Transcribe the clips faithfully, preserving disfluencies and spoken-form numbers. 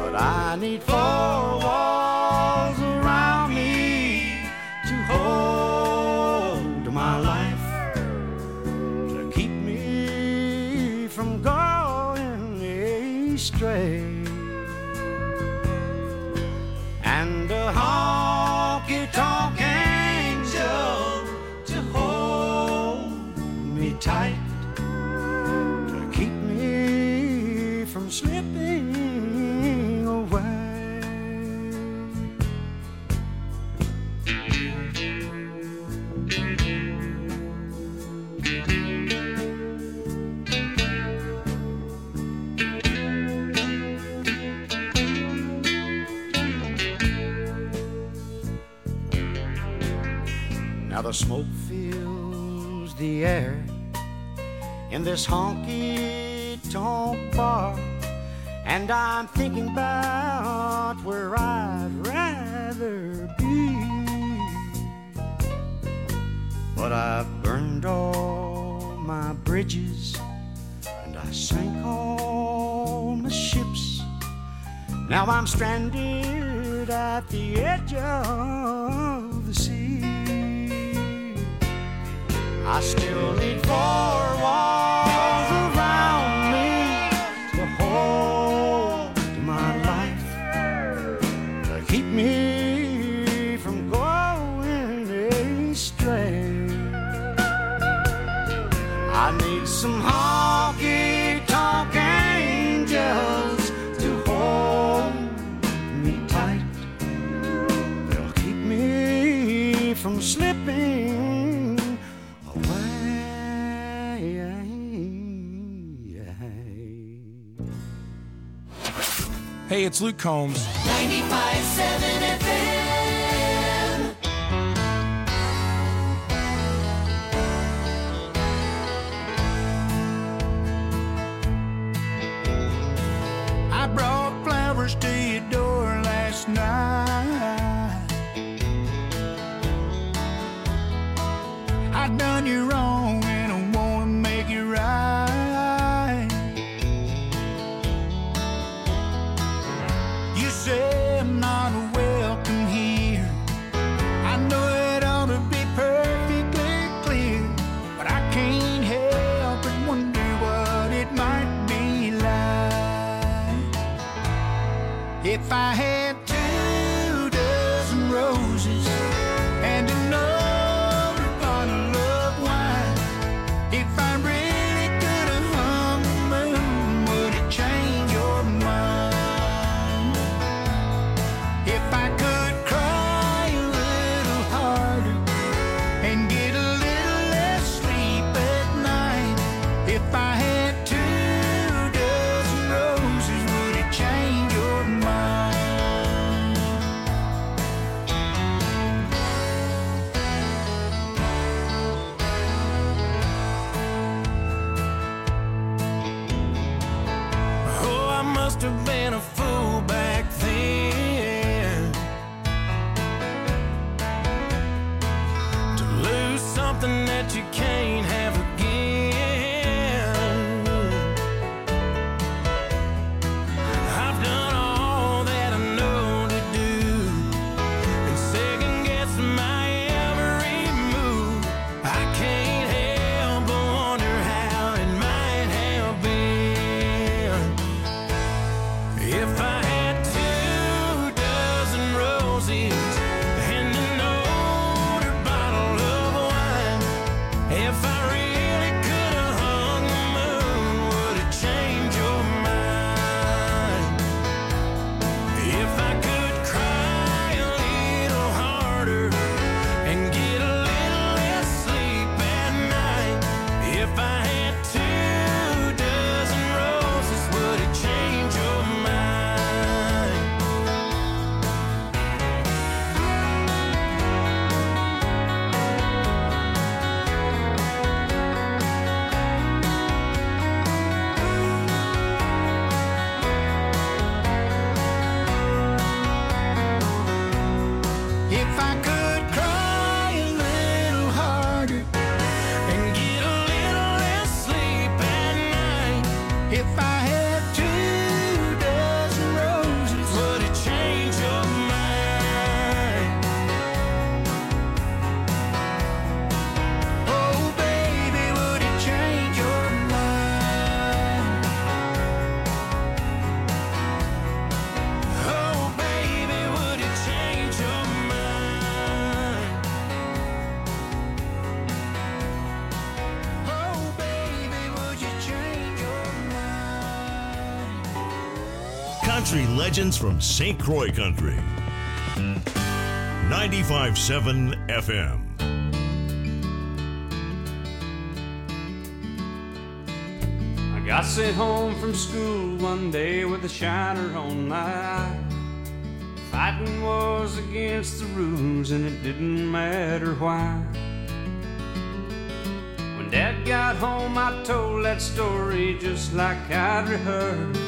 But I need four walls around me to hold my life, to keep me from going astray. And a honky-tonk angel to hold me tight, to keep me from slipping away. Now the smoke fills the air in this honky-tonk bar, and I'm thinking about where I'd rather be. But I've burned all my bridges and I sank all my ships. Now I'm stranded at the edge of the sea. I still need four walls around me to hold my life, to keep me from going astray. I need some honky-tonk angels to hold me tight. They'll keep me from slipping. Hey, it's Luke Combs. ninety-five point seven F M. I brought flowers to your door last night. I done you wrong and I wanna make it right. Say I'm not welcome here. I know it ought to be perfectly clear, but I can't help but wonder what it might be like if I had two dozen roses and another bottle of wine. If I really could have hung the moon, would it change your mind? If I could cry a little harder and get a little less sleep at night, if I had two dozen roses, would it change your mind? Oh, I must have been a fool back then to lose something that you can't have again. I've done all that I know to do and second guess my every move. I can't help but wonder how it might have been if I had Country legends from Saint Croix Country. ninety-five point seven F M. I got sent home from school one day with a shiner on my eye. Fighting was against the rules and it didn't matter why. When Dad got home I told that story just like I'd rehearsed.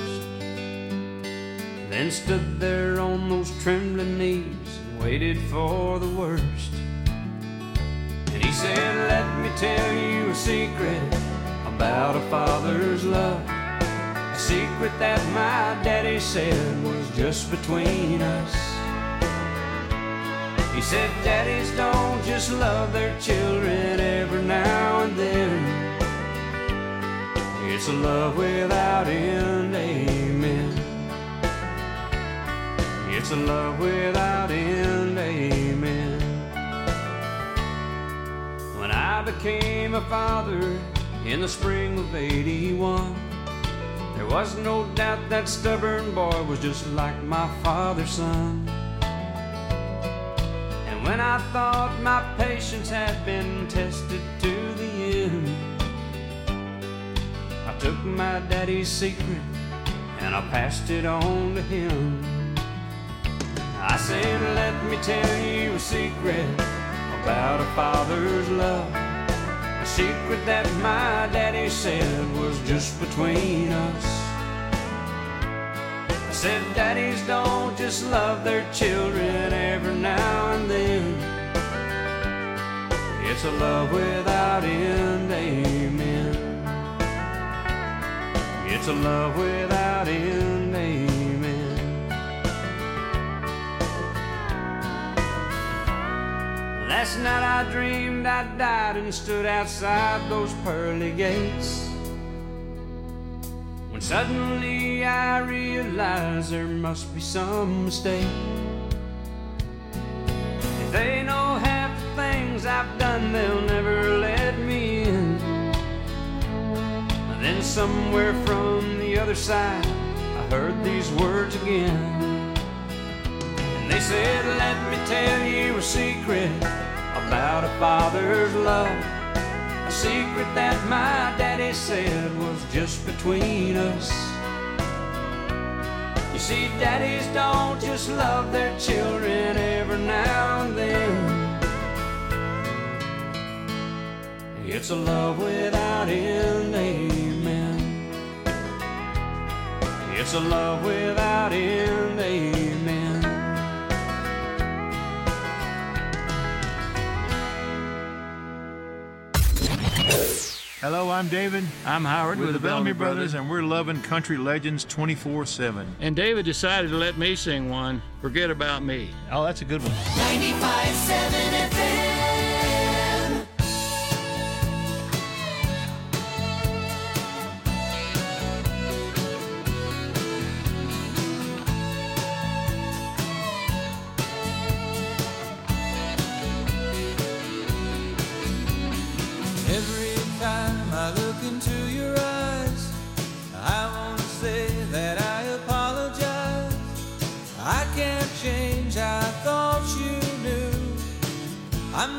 Then stood there on those trembling knees and waited for the worst. And he said, let me tell you a secret about a father's love. A secret that my daddy said was just between us. He said, daddies don't just love their children every now and then. It's a love without end, amen. It's a love without end, amen. When I became a father in the spring of eighty-one, there was no doubt that stubborn boy was just like my father's son. And when I thought my patience had been tested to the end, I took my daddy's secret and I passed it on to him. I said, let me tell you a secret about a father's love. A secret that my daddy said was just between us. I said, daddies don't just love their children every now and then. It's a love without end, amen. It's a love without end, amen. Last night I dreamed I died and stood outside those pearly gates, when suddenly I realized there must be some mistake. If they know half the things I've done, they'll never let me in. Then somewhere from the other side I heard these words again. And they said, let me tell you a secret about a father's love. A secret that my daddy said was just between us. You see, daddies don't just love their children every now and then. It's a love without end, amen. It's a love without end, amen. Hello, I'm David. I'm Howard We're with the the Bellamy Bellamy Brothers. Brothers, and we're loving country legends twenty-four seven. And David decided to let me sing one, Forget About Me. Oh, that's a good one. ninety-five point seven F M. Every time I look into your eyes, I want to say that I apologize. I can't change, I thought you knew. I'm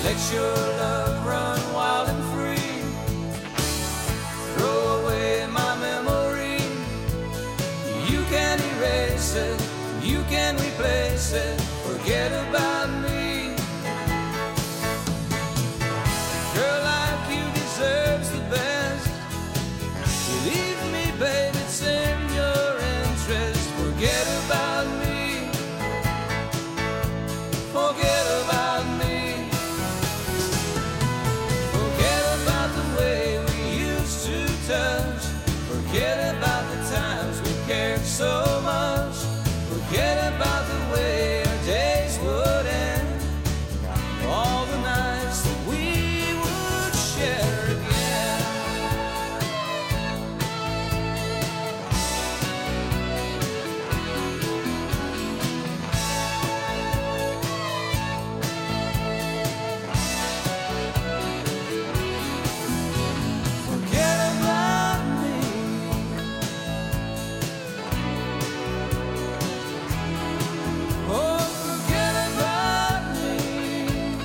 Let your love run wild and free. Throw away my memory. You can erase it, you can replace it. Forget about me. A girl like you deserves the best. Believe me, babe, it's in your interest. Forget about me. Forget about me. Forget about the way we used to touch. Forget about the times we cared so much. Forget about the way our days would end. All the nights that we would share again. Forget about me. Oh, forget about me.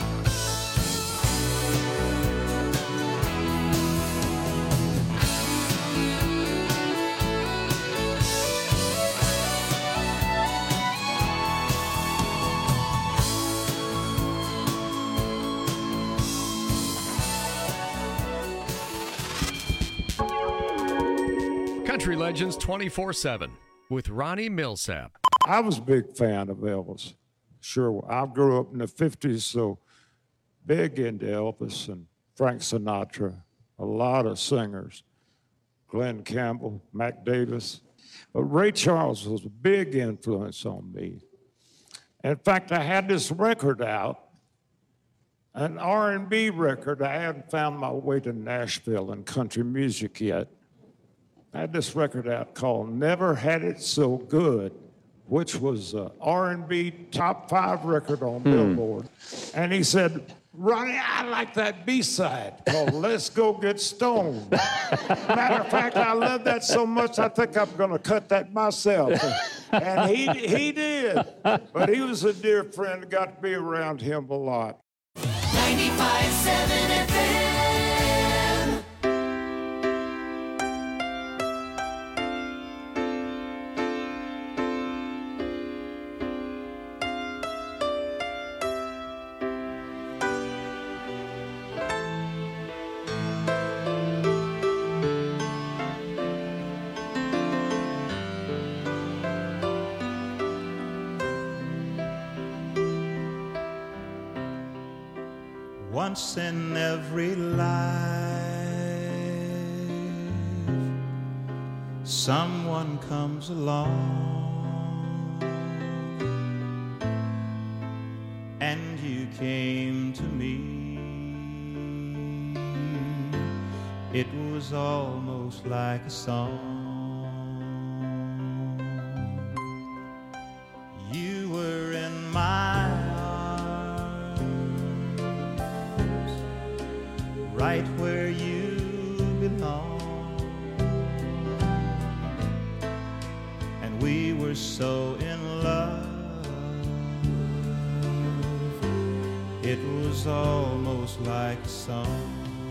Country Legends twenty-four seven with Ronnie Millsap. I was a big fan of Elvis. Sure, I grew up in the fifties, so big into Elvis and Frank Sinatra, a lot of singers, Glenn Campbell, Mac Davis. But Ray Charles was a big influence on me. In fact, I had this record out, an R and B record. I hadn't found my way to Nashville and country music yet. I had this record out called Never Had It So Good, which was an R and B top five record on Billboard. And he said, Ronnie, I like that B-side called Let's Go Get Stoned. Matter of fact, I love that so much, I think I'm going to cut that myself. And he, he did. But he was a dear friend, got to be around him a lot. ninety-five point seven F M. Once in every life, someone comes along, and you came to me. It was almost like a song. You were in my right where you belong, and we were so in love, it was almost like a song.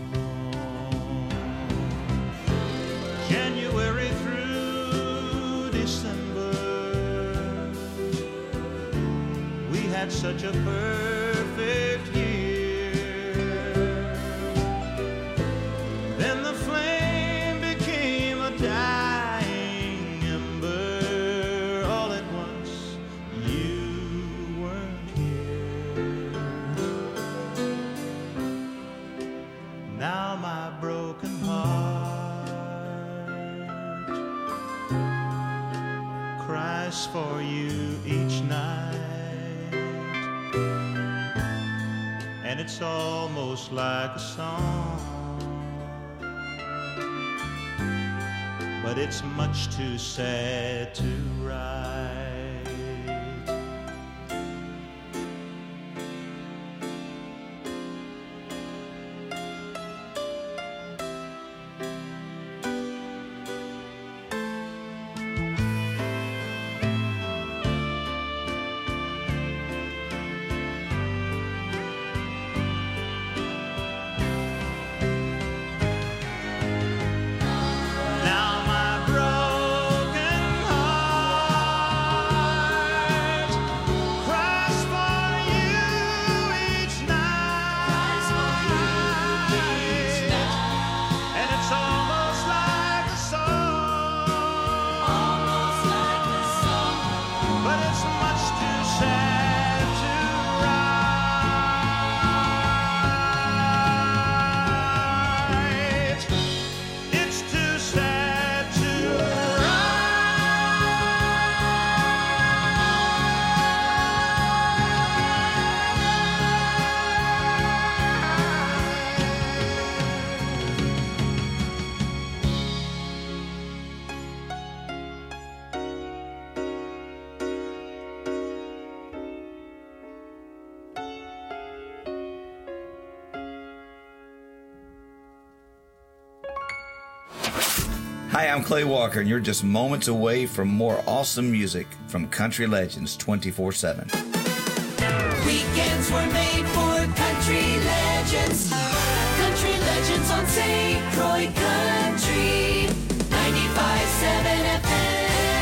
January through December, we had such a perfect year. Dying ember, all at once you weren't here. Now my broken heart cries for you each night, and it's almost like a song, but it's much too sad to write. Hi, I'm Clay Walker, and you're just moments away from more awesome music from Country Legends twenty-four seven. Weekends were made for country legends. Country legends on Saint Croix Country. ninety-five point seven F M.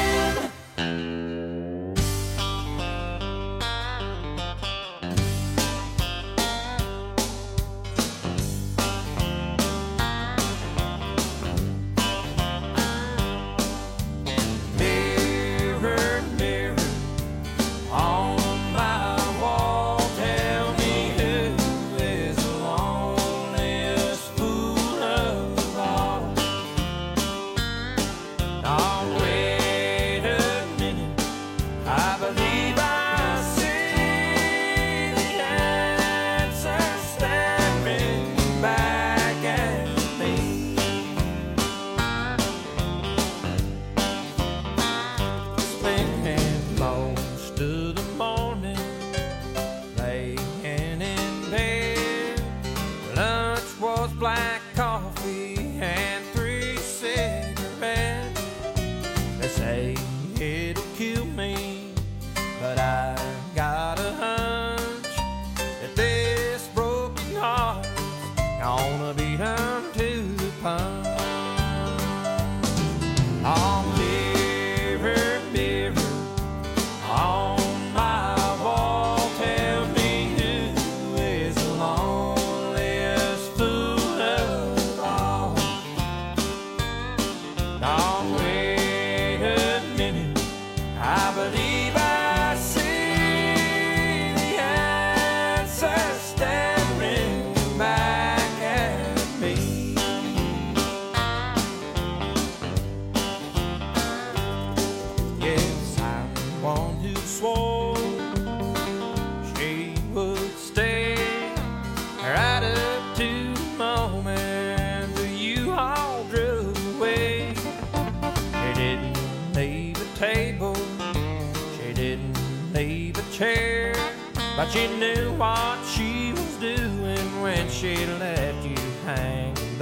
But you knew what she was doing when she left you hanging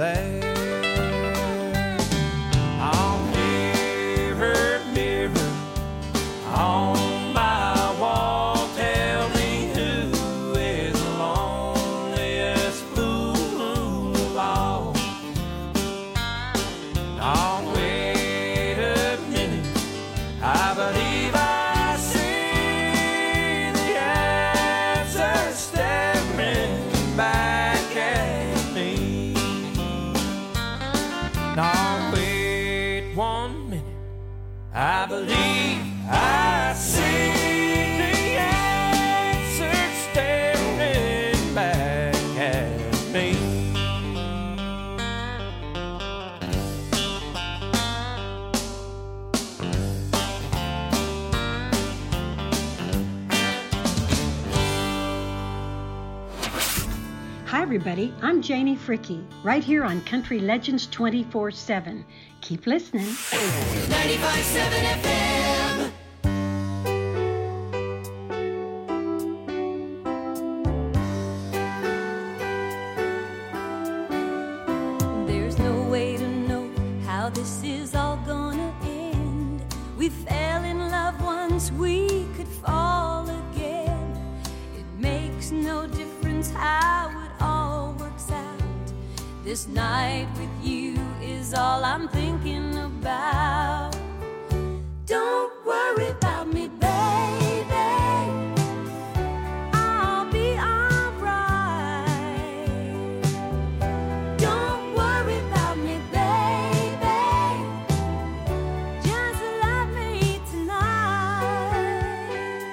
there. Oh, mirror, mirror on my wall, tell me who is the loneliest fool of all. Oh, wait a minute, I believe I I believe I see the answer staring back at me. Hi, everybody. I'm Janie Fricke, right here on Country Legends twenty-four seven. Keep listening. ninety-five point seven F M. There's no way to know how this is all gonna end. We fell in love once, we could fall again. It makes no difference how it all works out. This night with you is all I'm thinking about. Don't worry about me, baby. I'll be alright. Don't worry about me, baby. Just love me tonight.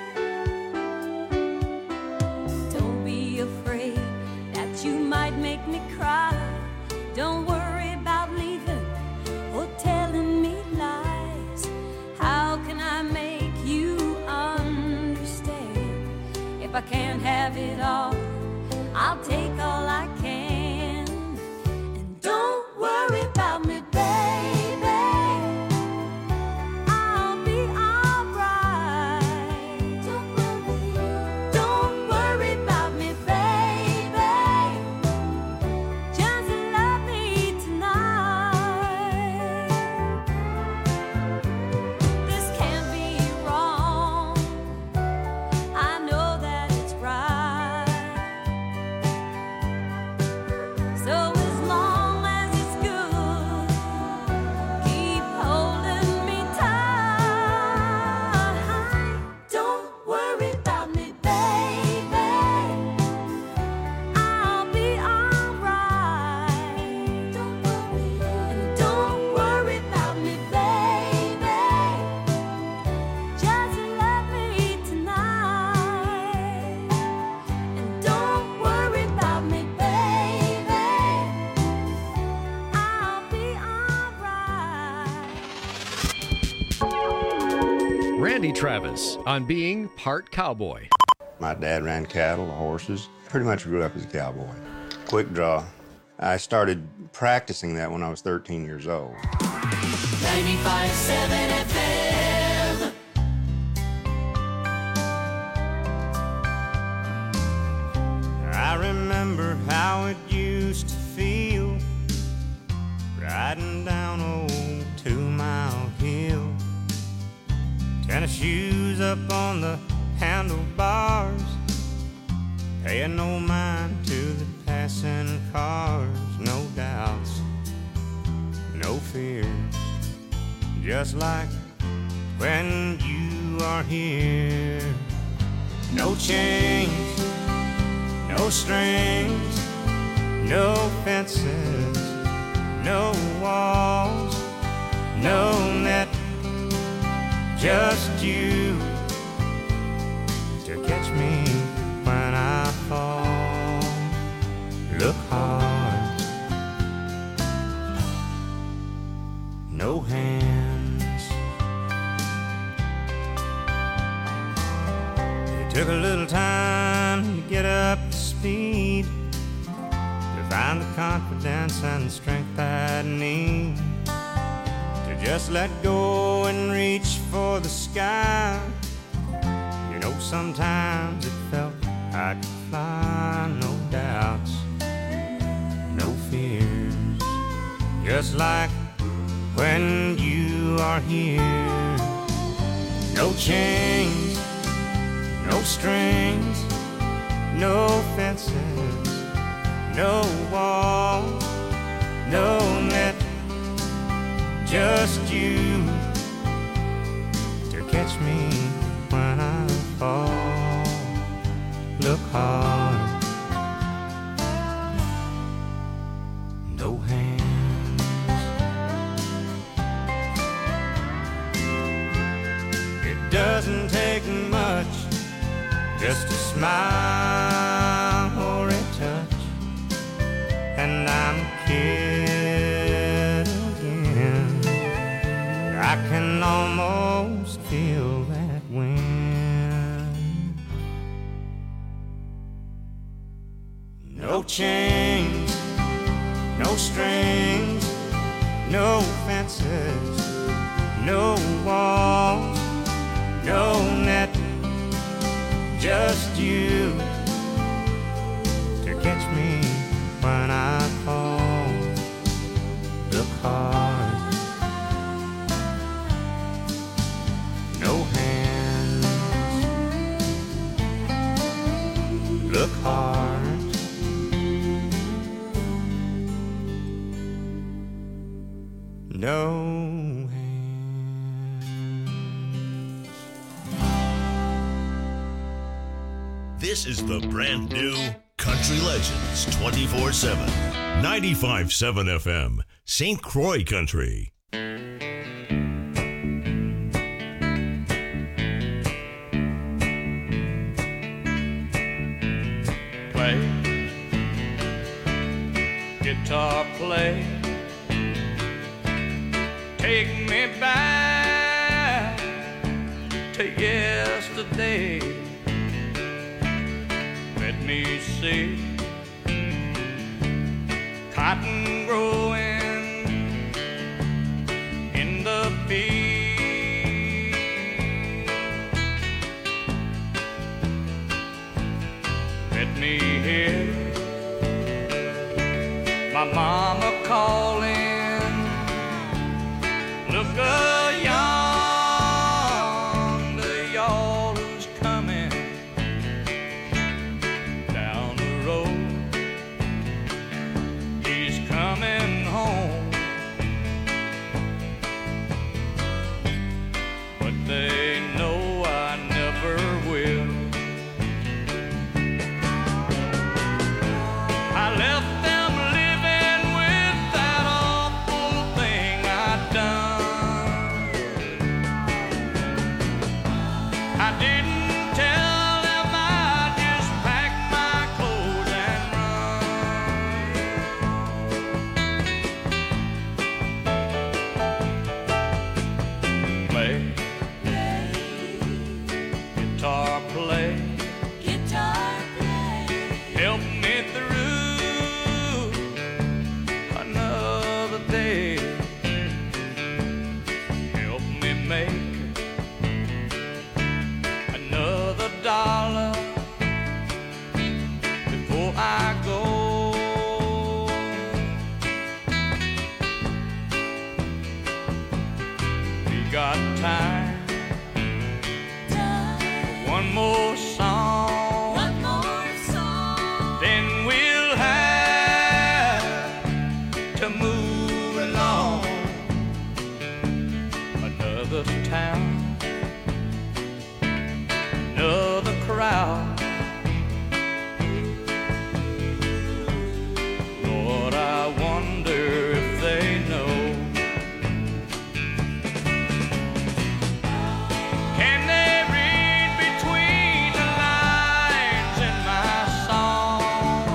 Don't be afraid that you might make me cry. Don't worry about leaving or telling me lies. How can I make you understand? If I can't have it all, I'll take all I can. And don't worry about me, baby. I'll be alright. Don't worry, don't worry about me, baby. Just love me tonight. Randy Travis on being part cowboy. My dad ran cattle, horses. Pretty much grew up as a cowboy. Quick draw. I started practicing that when I was thirteen years old. ninety-five seven F M. I remember how it used to feel riding down old two-mile hill. Tennis shoes up on the handlebars, paying no mind to the passing cars. No doubts, no fears, just like when you are here. No chains, no strings, no fences, no walls, no net, just you to catch me when I fall. Look hard, no hands. It took a little time to get up to speed, to find the confidence and the strength I need, to just let go and reach for the sky. You know, sometimes it felt I could fly. No doubts, no fears, just like when you are here. No chains, no strings, no fences, no walls, no net, just you to catch me when I fall. Look hard, no hands. It doesn't take much, just a smile or a touch, and I'm a kid again. I can almost feel that wind. No chains, no strings, no fences, no walls, no net, just you to catch me when I fall. Look hard, no hands. Look hard, no. This is the brand new Country Legends twenty-four seven. ninety-five point seven F M, Saint Croix Country. Play, guitar play, take me back to yesterday. Let me see cotton growing in the field. Let me hear my mama calling. Look a yonder, y'all is coming down the road. He's coming home, but they know I never will. I left them living with that old I go. We got time, time. One more song, one more song. Then we'll have to move along. Another town, another crowd. Lord, I wonder if they know. Can they read between the lines in my song?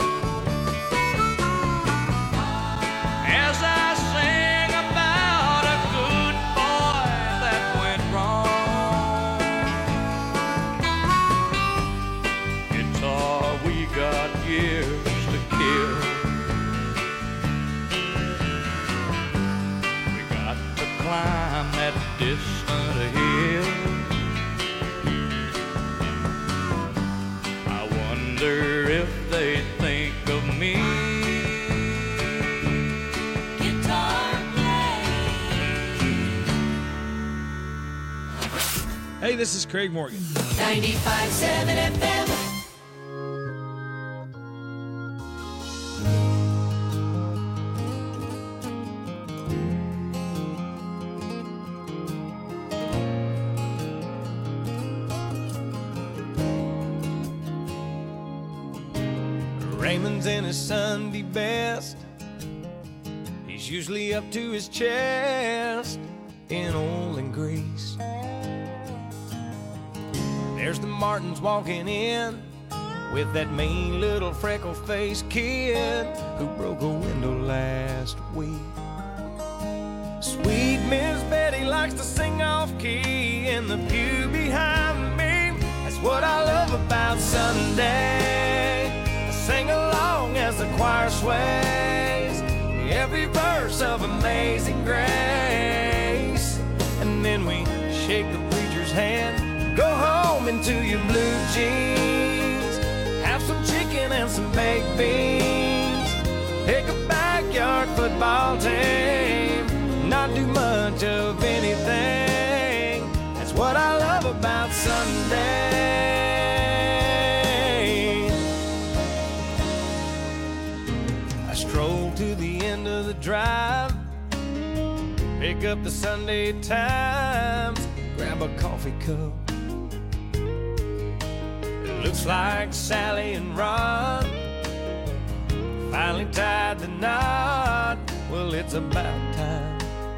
As I sing about a good boy that went wrong. Guitar, we got years to kill. We got to climb that distant hill. I wonder if they think of me. Guitar play. Hey, this is Craig Morgan. ninety-five point seven F M. Raymond's in his Sunday best. He's usually up to his chest in oil and grease. There's the Martins walking in with that mean little freckle-faced kid who broke a window last week. Sweet Miss Betty likes to sing off-key in the pew behind me. That's what I love about Sunday. I sing along as the choir sways every verse of Amazing Grace. And then we shake the preacher's hand, go home into your blue jeans, have some chicken and some baked beans, pick a backyard football team, not do much of anything. That's what I love about Sunday. I stroll to the end of the drive, pick up the Sunday Times, grab a coffee cup. It looks like Sally and Ron finally tied the knot. Well, it's about time.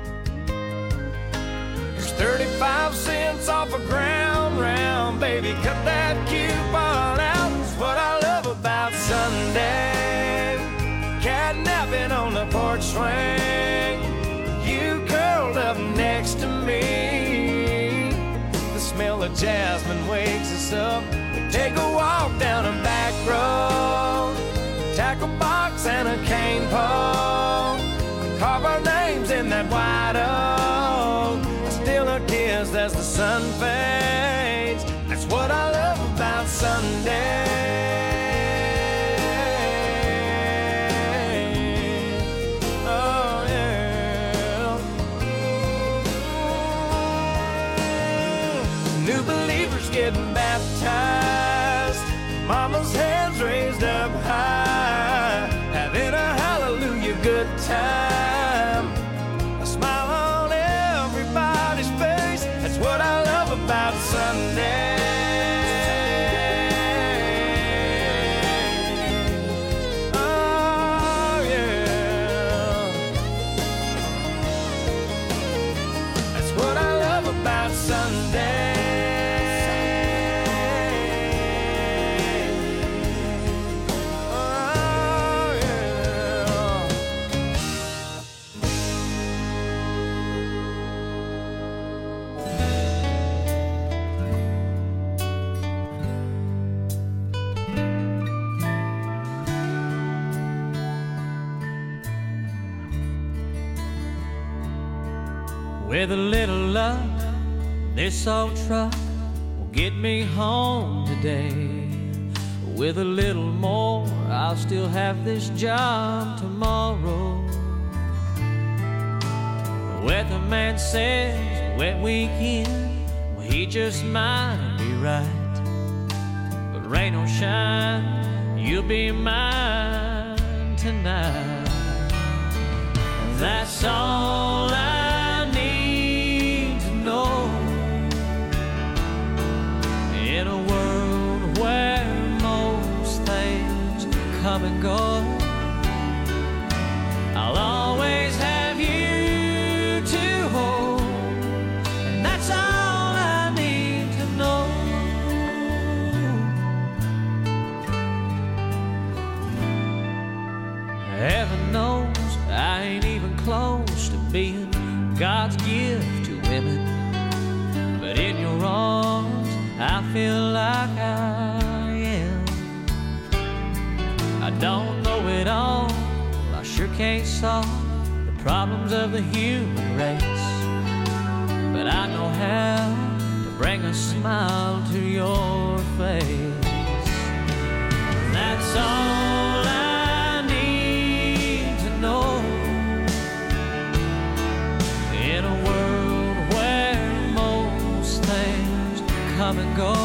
Here's thirty-five cents off a ground round, baby, cut that coupon out. It's what I love about Sunday. Catnapping on the porch swing, you curled up next to me. The smell of jasmine wakes us up. We take a walk down a back road, tackle box and a cane pole, carve our names in that white oak. I steal a kiss as the sun fades. That's what I love about Sunday. Oh yeah. New believers getting baptized, mama's hands raised up high, having a hallelujah good time. A smile on everybody's face. That's what I love about Sunday. Oh yeah. That's what I love about Sunday. With a little luck, this old truck will get me home today. With a little more I'll still have this job tomorrow. The weatherman says a wet weekend, well, he just might be right. But rain or shine, you'll be mine tonight. That's all I need to know. In a world where most things come and go, I'll always have you to hold, and that's all I need to know. Heaven knows I ain't even close to being God's gift to women, but in your arms I feel like I am. I don't know it all, I sure can't solve the problems of the human race, but I know how to bring a smile to your face. That's all I need to know. In a world where most things come and go,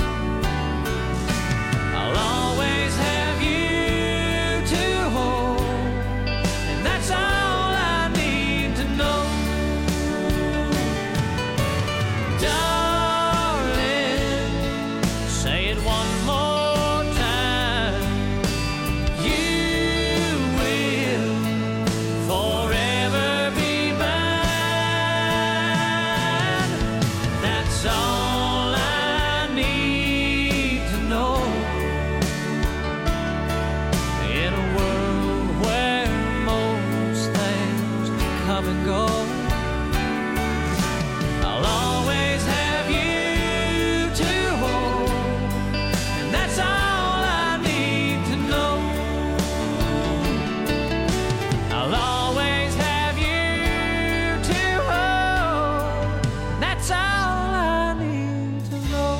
I'll always have you to hold, and that's all I need to know. Darling, say it one more time. You will forever be mine. That's all I need to know. In a world where most things come and go, I'll always have you to hold, and that's all I need to know. I'll always have you to hold, and that's all I need to know.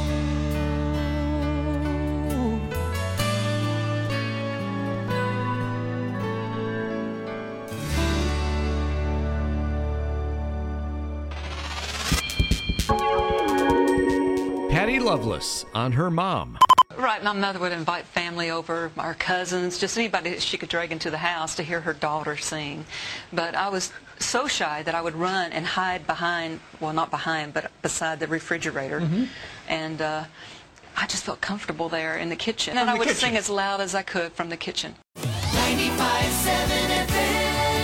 Patty Loveless on her mom. Right, my mother would invite family over, our cousins, just anybody that she could drag into the house to hear her daughter sing. But I was so shy that I would run and hide behind, well, not behind, but beside the refrigerator. Mhm. And uh, I just felt comfortable there in the kitchen. From And I the would kitchen. sing as loud as I could from the kitchen. ninety-five point seven F M.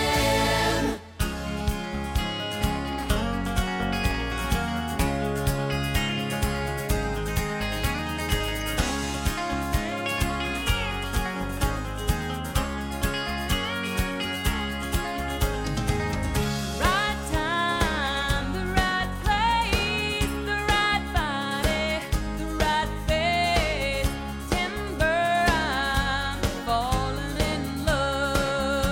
Right time, the right place, the right body, the right face. Timber, I'm falling in love.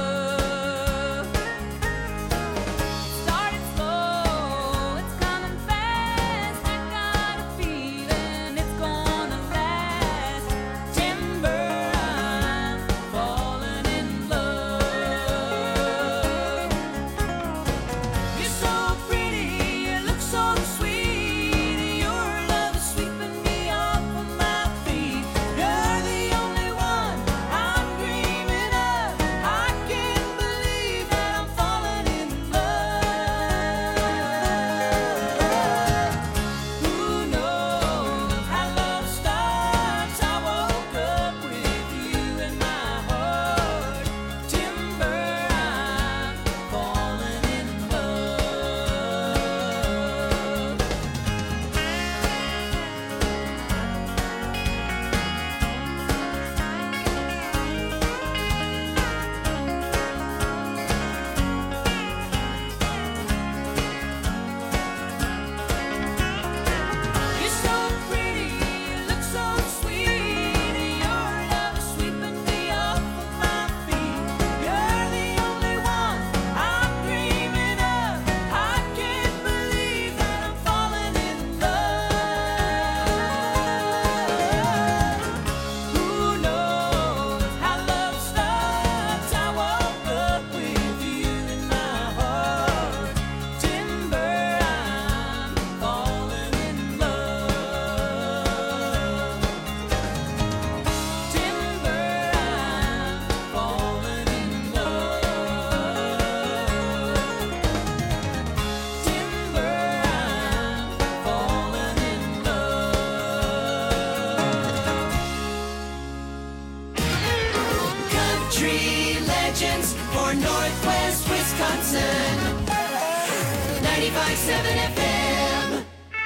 for Northwest Wisconsin. ninety-five point seven F M.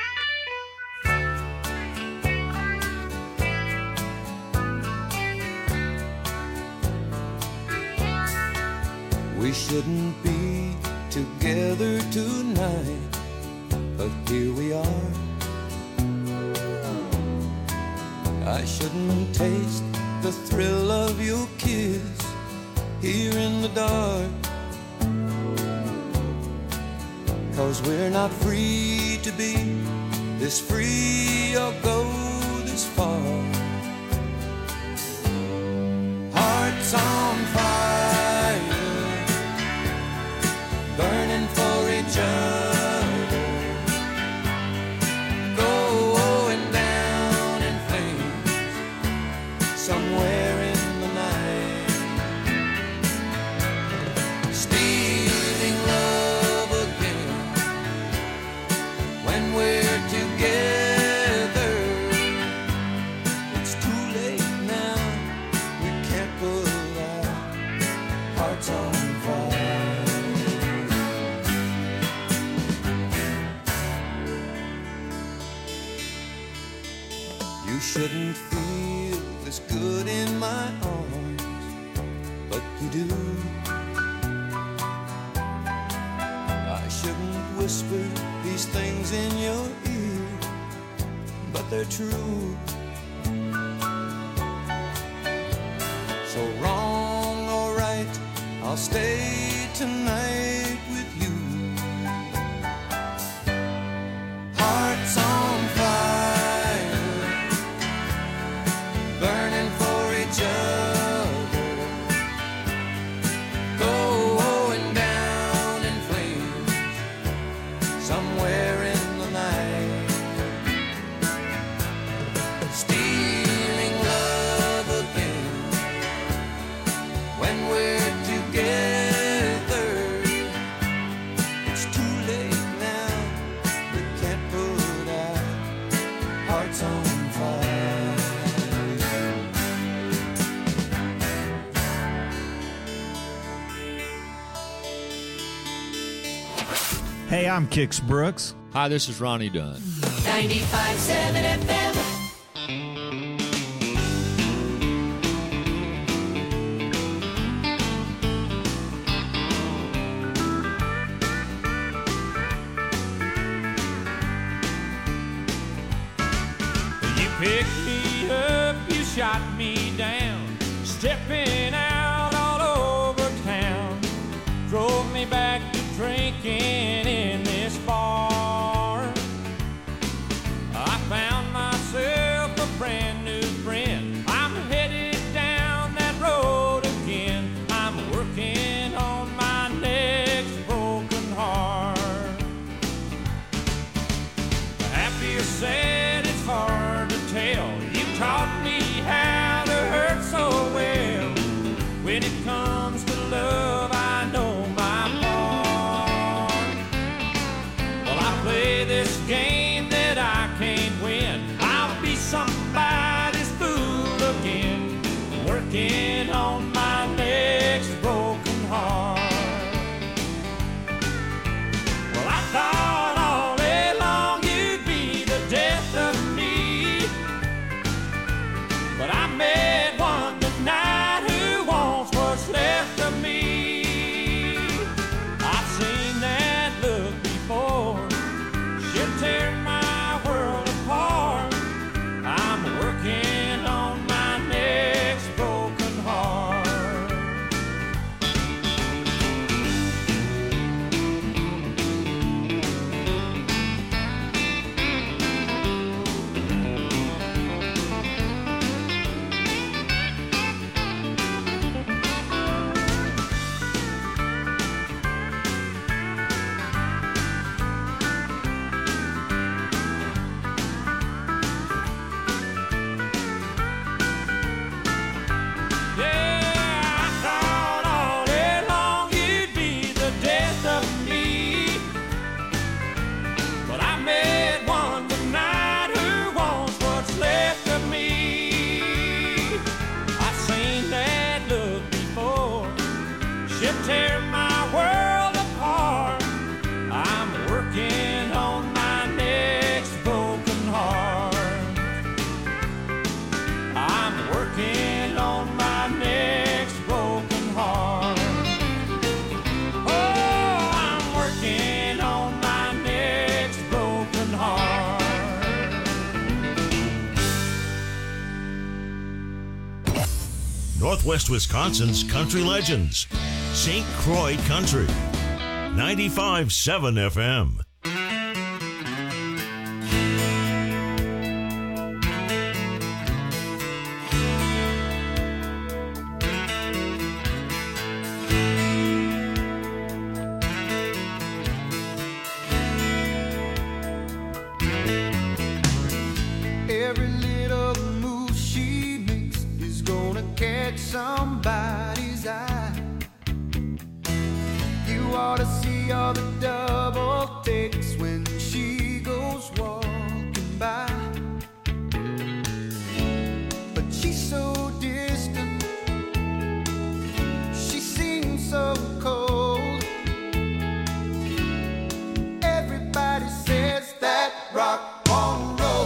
We shouldn't be together tonight, but here we are. I shouldn't taste the thrill of your kiss here in the dark, 'cause we're not free to be this free or go this far. Hearts on fire, burning for each other, going down in flames somewhere in the night, stealing love again when we're together. It's too late now, we can't put our hearts on fire. You shouldn't feel this good in my arms, but you do. I shouldn't whisper these things in your ear, but they're true. So wrong or right, I'll stay tonight with you. Hearts on fire, burning for each other, going down in flames somewhere in the night, stealing love again when we're together. It's too late now, we can't put our hearts on fire. Hey, I'm Kix Brooks. Hi, this is Ronnie Dunn. ninety-five point seven F M. You picked me up, you shot me down, stepping out all over town, drove me back to drinking in this bar. I found myself a brand new friend, I'm headed down that road again, I'm working on my next broken heart. Happy or sad, it's hard to tell. You taught me how to hurt so well. When it comes to love, I know my part. Well, I play this game that I can't win. I'll be somebody's fool again, working on my next broken heart. Well, I thought all day long you'd be the death of me, but I met one tonight who wants what's left of me. I've seen that look before, she'll tear my world apart. I'm working on my next broken heart. she'll tear my world apart. I'm working on my next broken heart. I'm working on my next broken heart. Oh, I'm working on my next broken heart. Northwest Wisconsin's Country Legends, Saint Croix Country, ninety-five point seven F M. Every little move she makes is gonna catch somebody's eye. You ought to see all the double takes when she goes walking by. But she's so distant, she seems so cold. Everybody says that rock won't roll.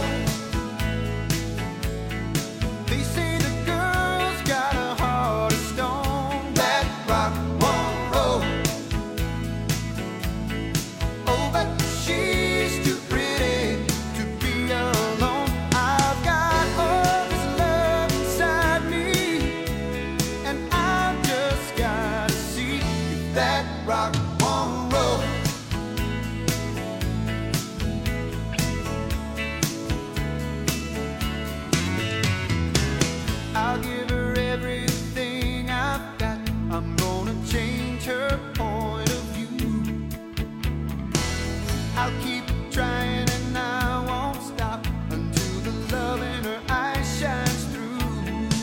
They say the girl's got a heart of stone. That rock won't roll. Oh, but she's too pretty to be alone. I've got all this love inside me, and I've just gotta see if that rock won't roll. I'll give her everything I've got. I'm gonna change her point of view. I'll keep trying and I won't stop until the love in her eyes shines through.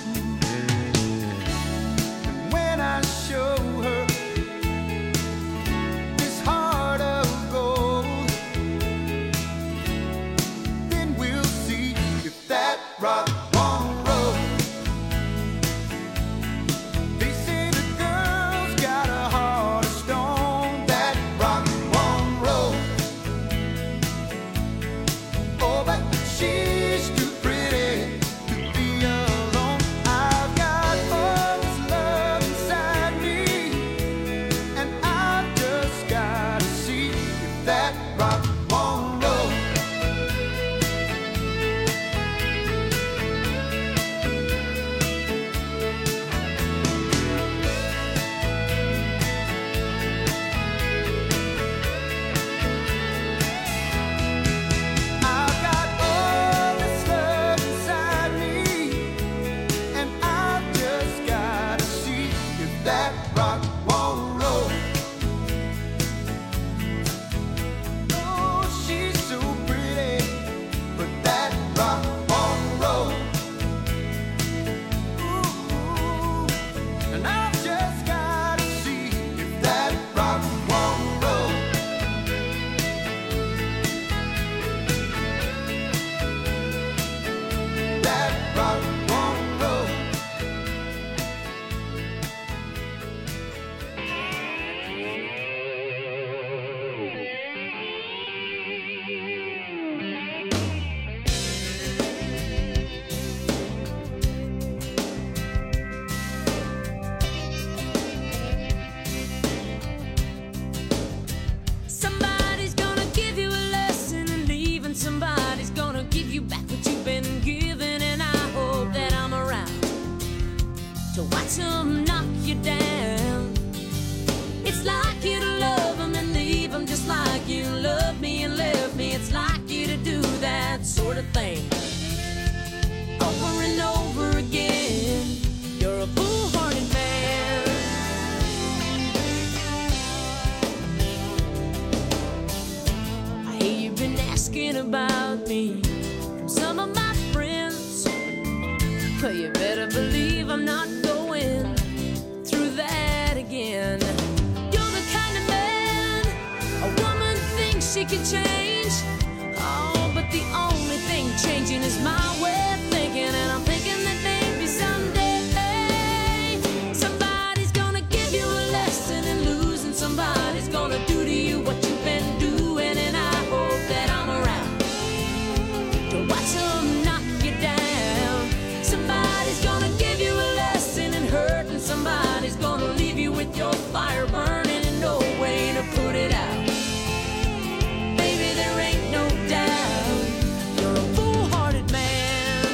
And when I show her this heart of gold, then we'll see if that rock won't roll. They say the girl's got a heart of stone. That rock won't roll. Oh, but she's too pretty to be alone. I've got all this love inside me, and I've just gotta see if that rock won't roll. I've got all this love inside me, and I've just gotta see if that rock won't roll. Oh, she's so pretty, but that rock won't roll. Ooh, and I've just gotta see if that rock won't roll. That rock won't roll. Somebody's gonna give you a lesson and leave, and somebody's gonna give you back what you've been given. And I hope that I'm around to watch them knock you down. It's like you to love them and leave them, just like you loved me and left me. It's like you to do that sort of thing over and over again. You're a foolhardy man. I hear you've been asking about me from some of my friends. Well, you better believe I'm not going through that again. You're the kind of man a woman thinks she can change. Oh, but the only thing changing is my way of thinking. And I'm thinking that maybe someday somebody's gonna give you a lesson your fire burning and no way to put it out. Baby, there ain't no doubt you're a foolhardy man.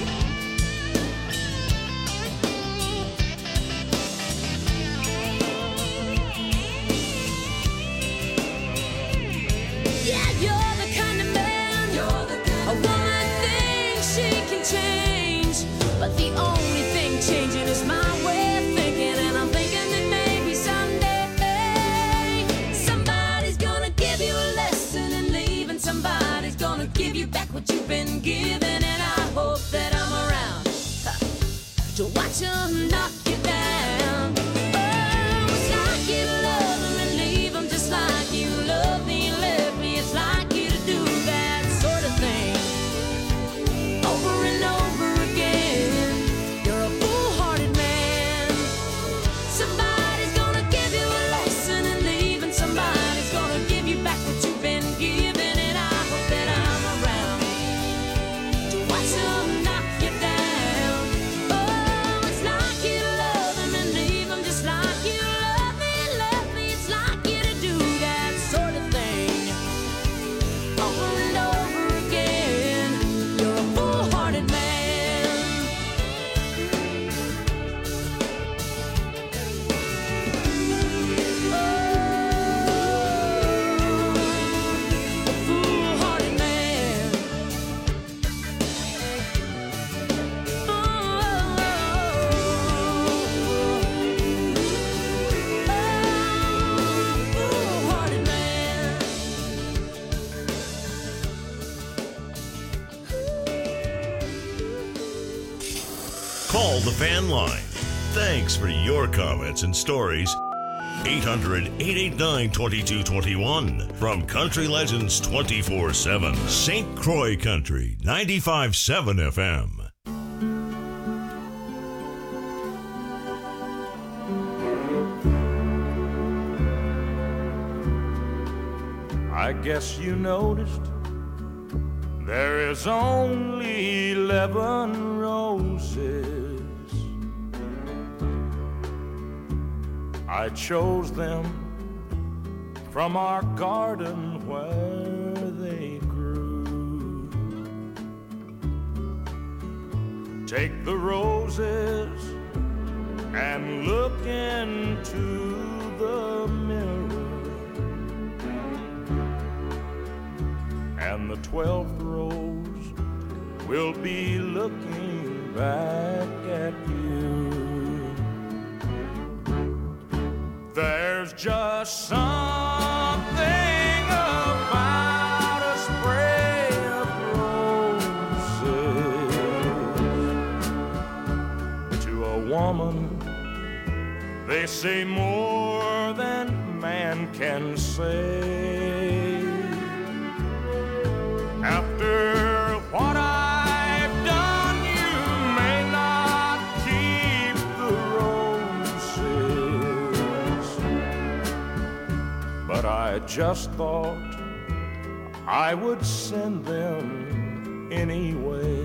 Yeah, you're the kind of man you're the kind a woman thinks she can change, but the only thing changing is my way of thinking, and I'm thinking that maybe someday somebody's gonna give you a lesson and leave, and somebody's gonna give you back what you've been given, and I hope that I'm around huh, to watch them knock you down. Oh, it's like you love them and leave them, just like you love me and left me. It's like you to do that sort of thing over and over again. You're a foolhardy man. Somebody's gonna give you a lesson and leave, and somebody's gonna give you back what you've been given, and I hope that I'm around to watch them knock you down. Oh, it's like you love them and leave them, just like you love me and left me. It's like you to do that sort of thing over and over again. You're a foolhardy man. Foolhardy man. Foolhardy man. Call the fan line. Thanks for your comments and stories. eight hundred, eight eight nine, two two two one from Country Legends twenty-four seven. Saint Croix Country ninety-five point seven F M. I guess you noticed there is only eleven roses. I chose them from our garden where they grew. Take the roses and look into the mirror, and the twelfth rose will be looking back at you. There's just something about a spray of roses. To a woman, they say more than man can say. After what I've done, you may not keep the roses, but I just thought I would send them anyway.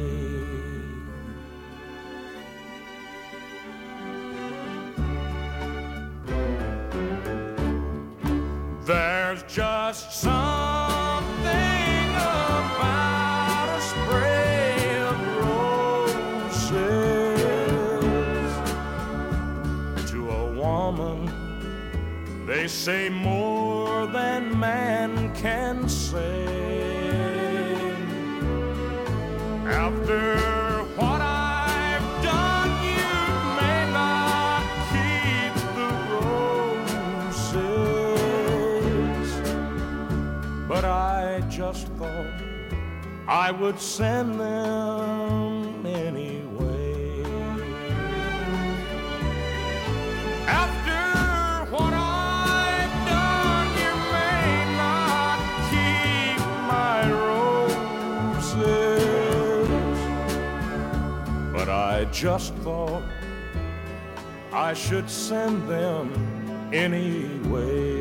There's just something about a spray of roses. To a woman, they say more than man can say. After what I've done, you may not keep the roses, but I just thought I would send them anyway. After what I've done, you may not keep my roses, but I just thought I should send them anyway.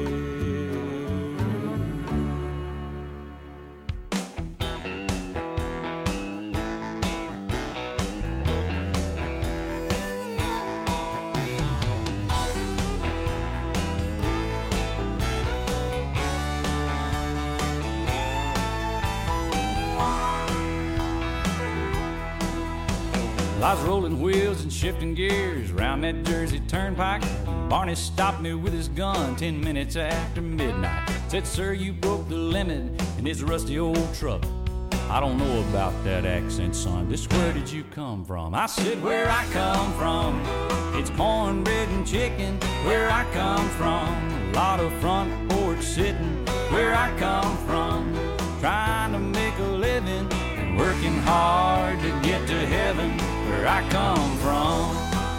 I was rolling wheels and shifting gears around that Jersey Turnpike. Barney stopped me with his gun ten minutes after midnight. Said, sir, you broke the limit in this rusty old truck. I don't know about that accent, son. Just where did you come from? I said, where I come from, it's cornbread and chicken. Where I come from, a lot of front porch sitting. Where I come from, trying to make a living and working hard to get to heaven. Where I come from,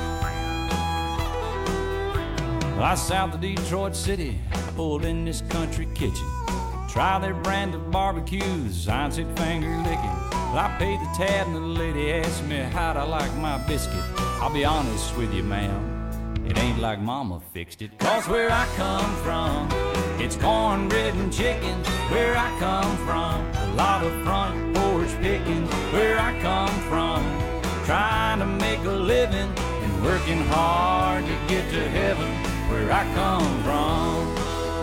well, I south of Detroit City. I pulled in this country kitchen. Try their brand of barbecues, I said finger licking. Well, I paid the tab and the lady asked me how'd I like my biscuit. I'll be honest with you, ma'am, it ain't like mama fixed it. Cause where I come from, it's cornbread and chicken. Where I come from, a lot of front porch picking. Where I come from, trying to make a living and working hard to get to heaven. Where I come from.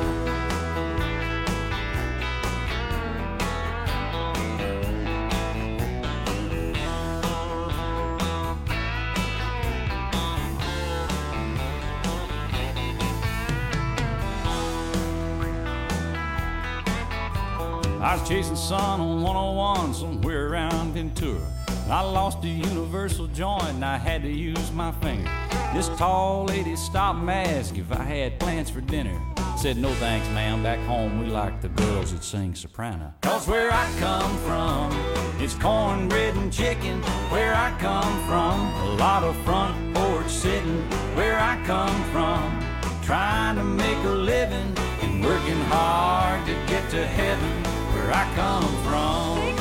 I was chasing sun on one oh one somewhere around Ventura. I lost a universal joint and I had to use my finger. This tall lady stopped and asked if I had plans for dinner. Said, no thanks, ma'am, back home we like the girls that sing soprano. Cause where I come from, it's cornbread and chicken. Where I come from, a lot of front porch sitting. Where I come from, trying to make a living and working hard to get to heaven. Where I come from.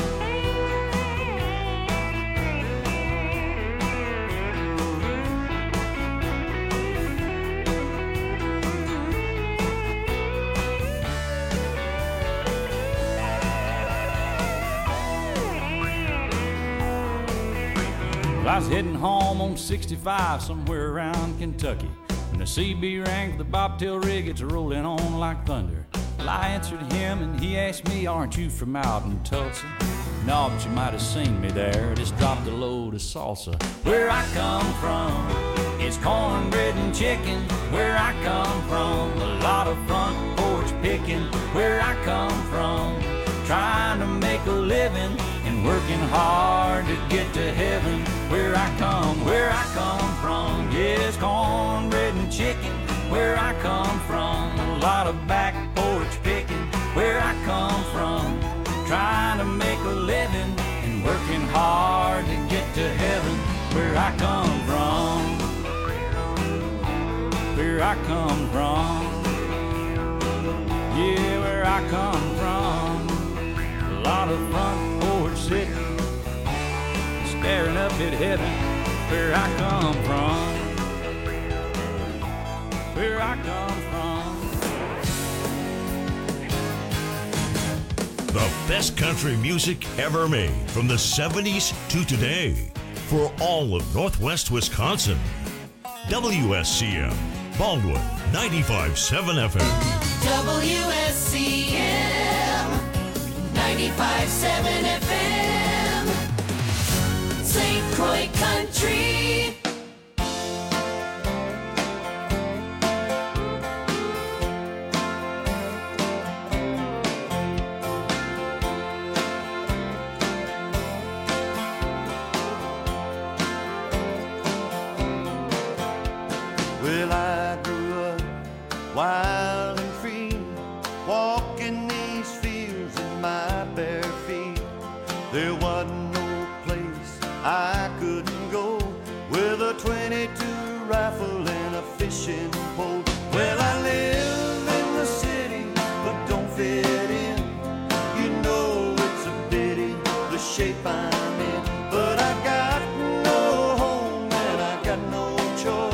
I was heading home on sixty-five somewhere around Kentucky when the C B rang for the bobtail rig. It's rolling on like thunder. Well, I answered him and he asked me, aren't you from out in Tulsa? No, but you might have seen me there. Just dropped a load of salsa. Where I come from, it's cornbread and chicken. Where I come from, a lot of front porch picking. Where I come from, trying to make a living and working hard to get to heaven. Where I come, where I come from, yes, cornbread and chicken. Where I come from, a lot of back porch picking. Where I come from, trying to make a living and working hard to get to heaven. Where I come from, where I come from, yeah, where I come from, a lot of front porch sitting, staring up at heaven. Where I come from, where I come from. The best country music ever made from the seventies to today for all of Northwest Wisconsin. W S C M, Baldwin, ninety-five point seven F M. W S C M, ninety-five point seven F M. Saint Croix Country. Well, I grew up wild and free, walking these fields in my bare feet. There wasn't no place I couldn't go with a twenty-two rifle and a fishing pole. Well, I live in the city, but don't fit in. You know it's a pity the shape I'm in, but I got no home and I got no choice.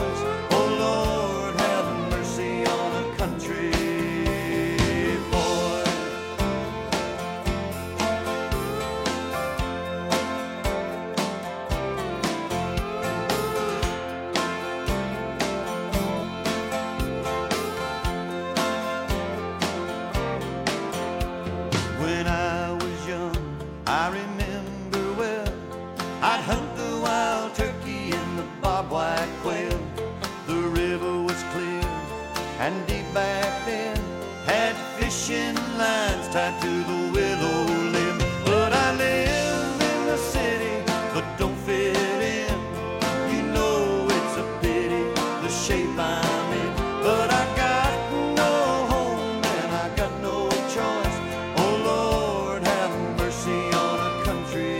Andy back then had fishing lines tied to the willow limb. But I live in the city, but don't fit in. You know it's a pity, the shape I'm in. But I got no home and I got no choice. Oh Lord, have mercy on a country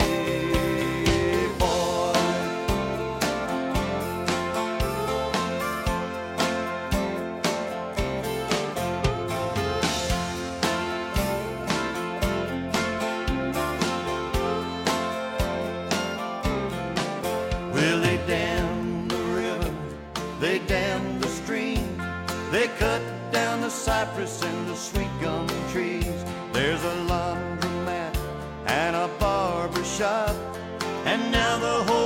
boy. Well, they dammed the river, they dammed the stream, they cut down the cypress and the sweet gum trees. There's a laundromat and a barber shop, and now the whole